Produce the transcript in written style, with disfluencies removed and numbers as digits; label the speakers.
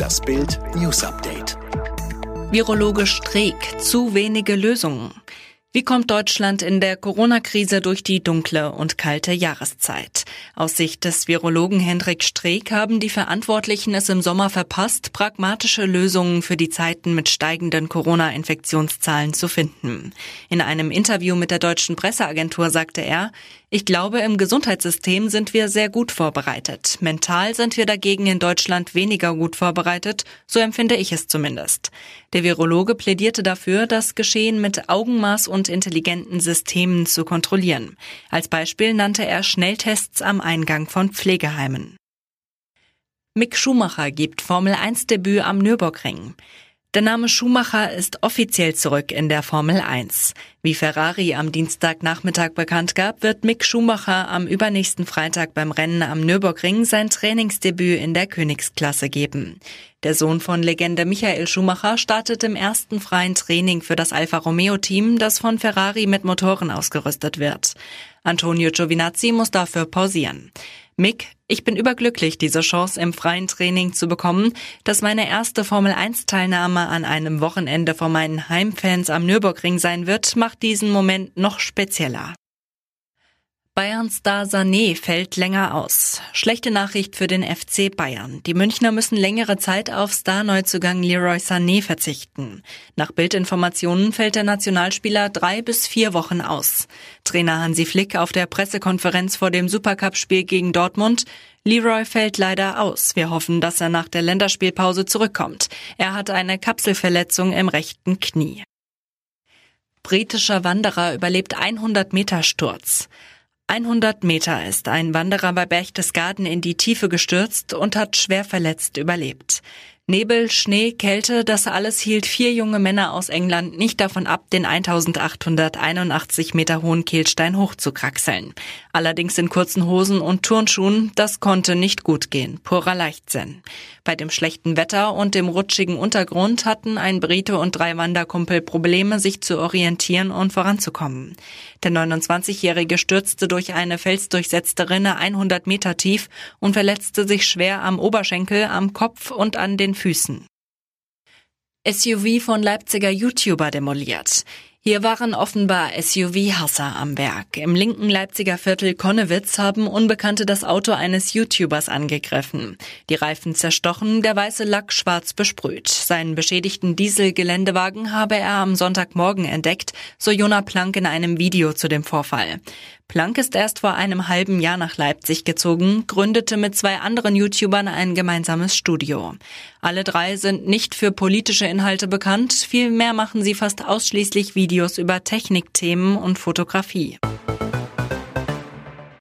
Speaker 1: Das Bild News Update.
Speaker 2: Virologe Streeck: zu wenige Lösungen. Wie kommt Deutschland in der Corona-Krise durch die dunkle und kalte Jahreszeit? Aus Sicht des Virologen Hendrik Streeck haben die Verantwortlichen es im Sommer verpasst, pragmatische Lösungen für die Zeiten mit steigenden Corona-Infektionszahlen zu finden. In einem Interview mit der Deutschen Presseagentur sagte er: Ich glaube, im Gesundheitssystem sind wir sehr gut vorbereitet. Mental sind wir dagegen in Deutschland weniger gut vorbereitet, so empfinde ich es zumindest. Der Virologe plädierte dafür, das Geschehen mit Augenmaß und intelligenten Systemen zu kontrollieren. Als Beispiel nannte er Schnelltests am Eingang von Pflegeheimen. Mick Schumacher gibt Formel-1-Debüt am Nürburgring. Der Name Schumacher ist offiziell zurück in der Formel 1. Wie Ferrari am Dienstagnachmittag bekannt gab, wird Mick Schumacher am übernächsten Freitag beim Rennen am Nürburgring sein Trainingsdebüt in der Königsklasse geben. Der Sohn von Legende Michael Schumacher startet im ersten freien Training für das Alfa Romeo-Team, das von Ferrari mit Motoren ausgerüstet wird. Antonio Giovinazzi muss dafür pausieren. Mick: Ich bin überglücklich, diese Chance im freien Training zu bekommen. Dass meine erste Formel-1-Teilnahme an einem Wochenende vor meinen Heimfans am Nürburgring sein wird, macht diesen Moment noch spezieller. Bayern-Star Sané fällt länger aus. Schlechte Nachricht für den FC Bayern. Die Münchner müssen längere Zeit auf Star-Neuzugang Leroy Sané verzichten. Nach Bildinformationen fällt der Nationalspieler 3 bis 4 Wochen aus. Trainer Hansi Flick auf der Pressekonferenz vor dem Supercup-Spiel gegen Dortmund: Leroy fällt leider aus. Wir hoffen, dass er nach der Länderspielpause zurückkommt. Er hat eine Kapselverletzung im rechten Knie. Britischer Wanderer überlebt 100-Meter-Sturz. 100 Meter ist ein Wanderer bei Berchtesgaden in die Tiefe gestürzt und hat schwer verletzt überlebt. Nebel, Schnee, Kälte, das alles hielt 4 junge Männer aus England nicht davon ab, den 1881 Meter hohen Kehlstein hochzukraxeln. Allerdings in kurzen Hosen und Turnschuhen, das konnte nicht gut gehen, purer Leichtsinn. Bei dem schlechten Wetter und dem rutschigen Untergrund hatten ein Brite und 3 Wanderkumpel Probleme, sich zu orientieren und voranzukommen. Der 29-Jährige stürzte durch eine felsdurchsetzte Rinne 100 Meter tief und verletzte sich schwer am Oberschenkel, am Kopf und an den Füßen. SUV von Leipziger YouTuber demoliert. Hier waren offenbar SUV-Hasser am Werk. Im linken Leipziger Viertel Konnewitz haben Unbekannte das Auto eines YouTubers angegriffen. Die Reifen zerstochen, der weiße Lack schwarz besprüht. Seinen beschädigten Diesel-Geländewagen habe er am Sonntagmorgen entdeckt, so Jona Plank in einem Video zu dem Vorfall. Plank ist erst vor einem halben Jahr nach Leipzig gezogen, gründete mit 2 anderen YouTubern ein gemeinsames Studio. Alle 3 sind nicht für politische Inhalte bekannt, vielmehr machen sie fast ausschließlich Videos über Technikthemen und Fotografie.